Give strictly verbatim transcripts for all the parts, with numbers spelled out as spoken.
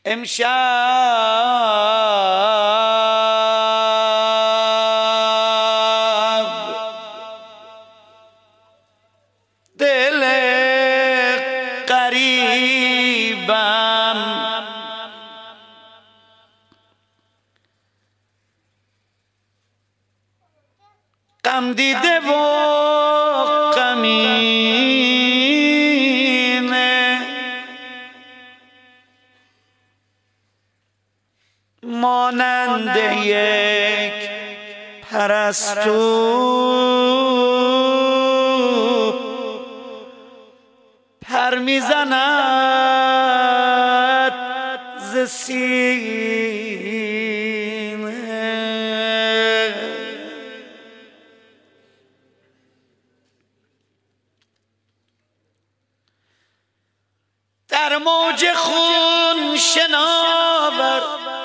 امشب دل قریبم غم دیده و غمینه مانند یک پرستو پر میزند ز سینه در موج خون شناور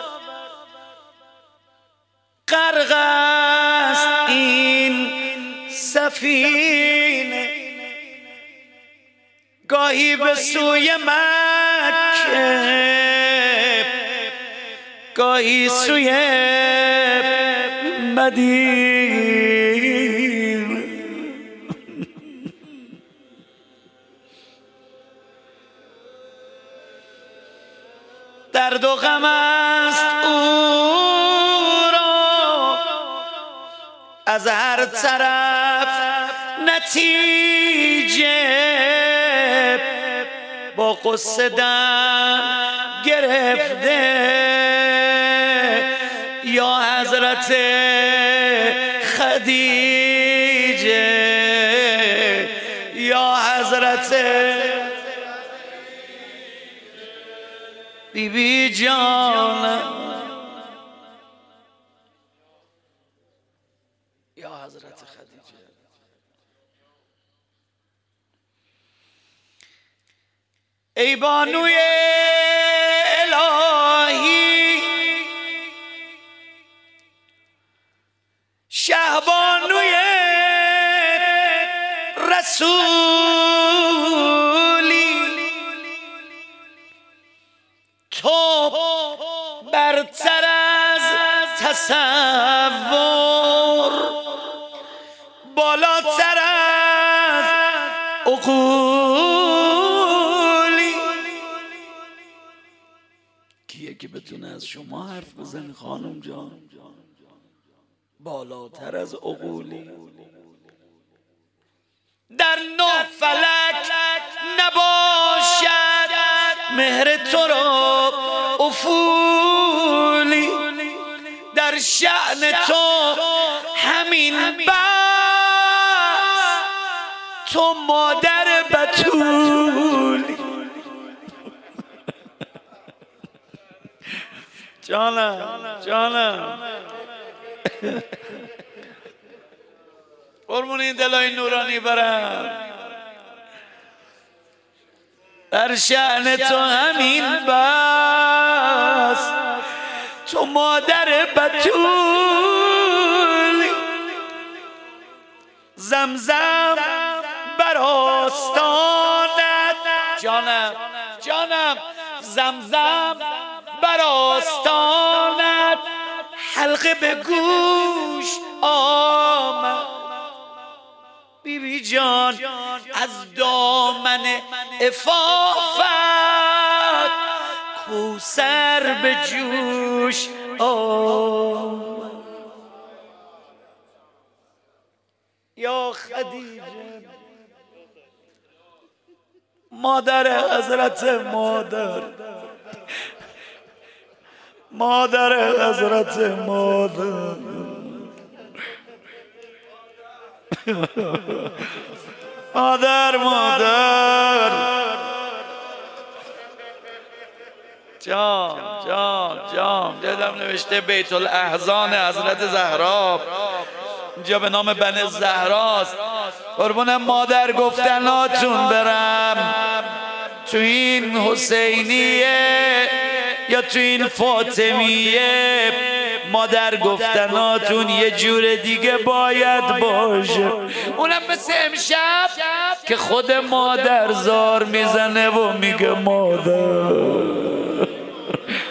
غرق است این سفینه گاهی به سوی مکه گاهی سوی مدینه درد و غم است او را از هر طرف نتیجه با قصه دم گرفته یا حضرت خدیجه یا حضرت بی بی جان یا حضرت خدیجه ای بانوی الهی شهبانوی رسولی تو برتر از تصور بالاتر از عقولی کیه که بتونه از شما حرف بزنه خانم جان بالاتر از عقولی در نه فلک نباشد مهر تو را افولی در شأن تو همین بس تو مادر بتولی جانم جانم قربون این دلای نورانی برم در شأن تو همین بس تو مادر بتولی زمزم بر آستانت جانم جانم زمزم بر آستانت حلقه به گوش آمد بی بی جان از دامن عفافت کوثر به جوش آمد یا خدیجه مادر حضرت مادر مادر حضرت مادر مادر مادر جان جان جان دیدم نوشته بیت الاحزان حضرت زهرا اینجا به نام بن زهراست قربون مادر گفتناتون برم تو این حسینیه یا تو این فاطمیه مادر گفتناتون یه جور دیگه باید باشه اونم مثل امشب که خود مادر زار میزنه و میگه مادر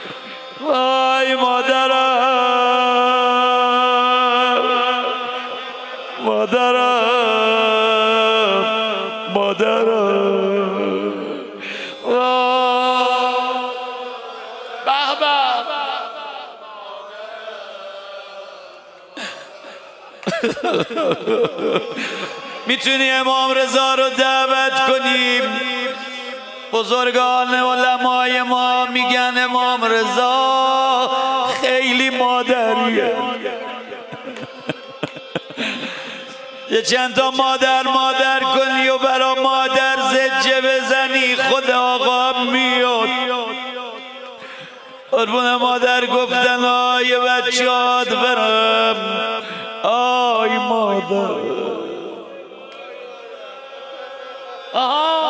میتونی امام رضا رو دعوت کنیم. بزرگان علمای ما میگن امام رضا خیلی مادریه. یه چند تا مادر مادر کنی و برا مادر زجه بزنی خود آقا میاد. قربون مادر گفتن آی بچه‌هات برم، آی مادر، آی